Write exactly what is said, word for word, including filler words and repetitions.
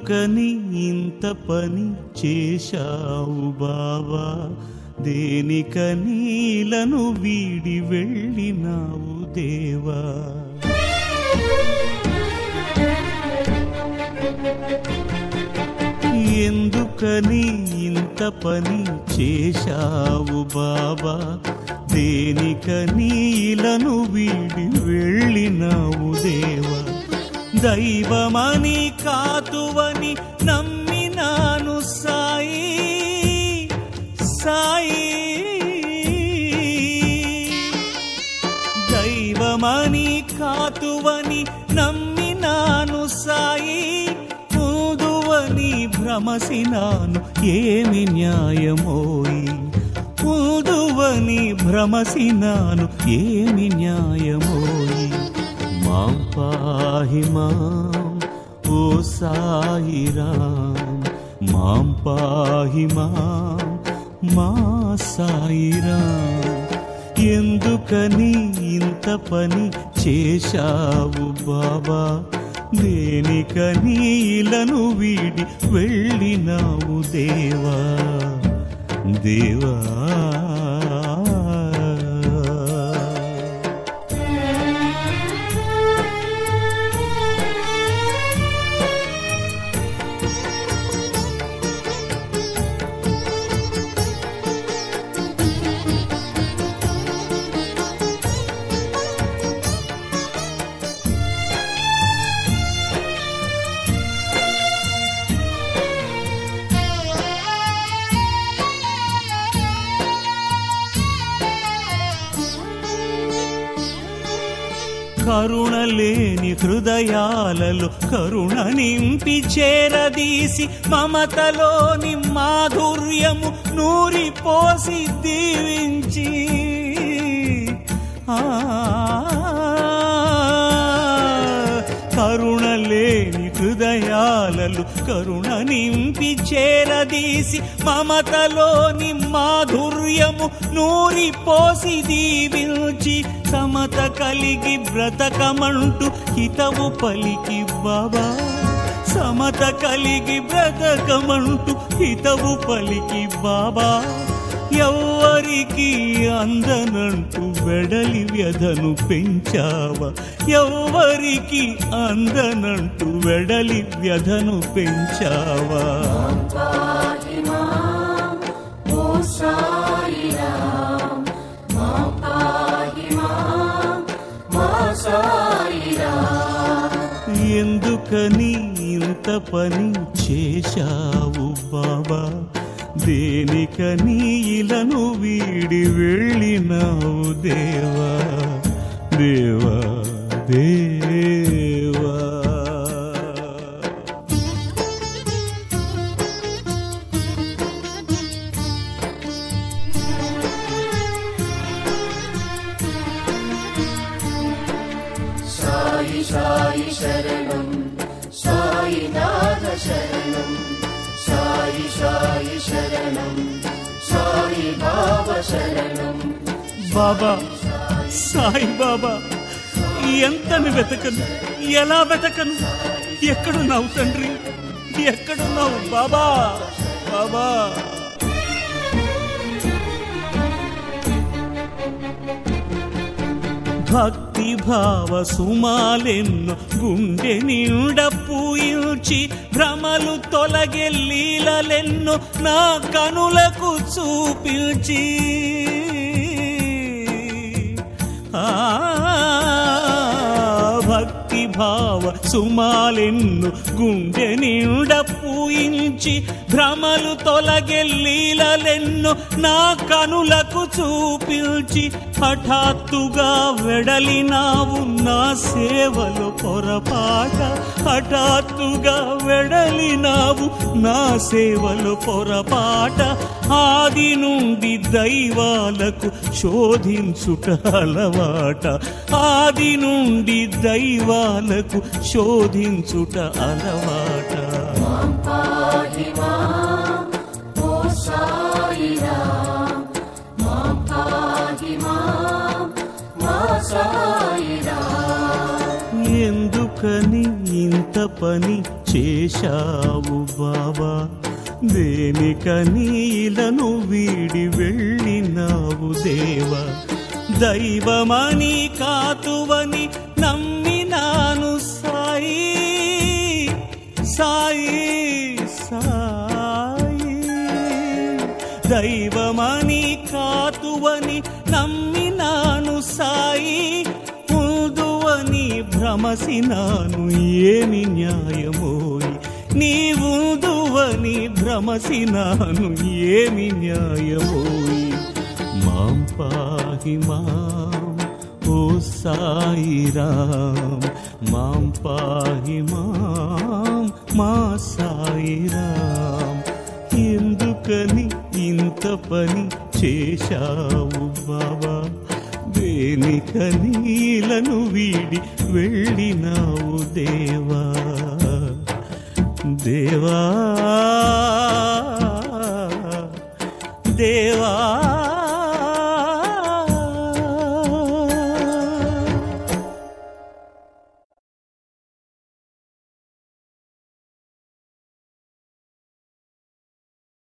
ఎందుకని ఇంత పని చేశావు బాబా, దేనికని ఇలను వీడి వెళ్ళినావు దేవా. ఎందుకని ఇంత పని చేశావు బాబా, దేనికని ఇలను వీడి వెళ్ళినావు దేవా. దైవమని కాతువని నమ్మినాను సాయి సాయి, దైవమని కాతువని నమ్మినాను సాయి, పూదువని భ్రమసినాను ఏమి న్యాయమోయి, పూదువని భ్రమసినాను ఏమి న్యాయమోయి. మాం పాహి మాం ఓ సాయిరాం, మాం పాహి మాం మా సాయిరాం. ఎందుకని ఇంత పని చేశావు బాబా, దేనికని ఇలను వీడి వెళ్ళినావు దేవా దేవా. కరుణలేని హృదయాలలో కరుణ నింపి చేరదీసి, మమతలోని మాధుర్యము నూరిపోసి దీవించి, ఆ కరుణలేని హృదయాలలో కరుణ నింపి చేరదీసి, మమతలోని మాధుర్యము నూరిపోసి దీవించి, సమత కలిగి బ్రతకమంటూ హితవు పలికి బాబా, సమత కలిగి బ్రతకమంటూ హితవు పలికి బాబా. ఎవ్వరికి అందనంటూ వెడలి వ్యధను పెంచావా, ఎవ్వరికి అందనంటూ వెడలి వ్యధను పెంచావా. ఎందుకని ఇంత పని చేశావు బాబా, దేనికని ఇలను వీడి వెళ్ళినావు దేవా దేవా దేవా. సాయి సాయి శరణం, సాయినాథ శరణం, సాయి సాయి శరణం, సాయి బాబా శరణం. బాబా సాయి బాబా, ఎంతని వెతకను, ఎలా వెతకను, ఎక్కడున్నావు తండ్రి, ఎక్కడున్నావు బాబా బాబా. భక్తి భావ సుమాలెన్నో గుండె నిండ పూయించి, భ్రమలు తొలగే లీలలెన్నో నా కనులకు చూపించి, ఆ భక్తి భావ సుమాలెన్ను గుండె నిండ పూయించి, భ్రమలు తొలగే లీలలెన్నో నా కనులకు చూపించి, హఠాత్తుగా వెడలినావు నా సేవలో పొరపాట, హఠాత్తుగా వెడలినావు నా సేవలో పొరపాట. ఆది నుండి దైవాలకు శోధించుట అలవాట, ఆది నుండి దైవాలకు శోధించుట అలవాట. ఎందుకని ఇంత పని చేశావు బావా, దేనికని ఇలను వీడి వెళ్ళినావు దేవా. దైవమని కాతువని నమ్మినాను సాయి, సాయి సాయి. దైవమని కాతువని నమ్మినాను సాయి, ఉందువని భ్రమసినాను ఏమి న్యాయమోయి. నీవుందువని భ్రమసినాను ఏమి న్యాయమోయి. మాం పాహి మాం ఓ సాయి రామ్, మాం పాహి మాం మా సాయి రామ్. ఎందుకని ఇంత పని చేశావు బాబా, దేనికని ఇలను వీడి వెళ్ళినావు దేవా, దేవా దేవా.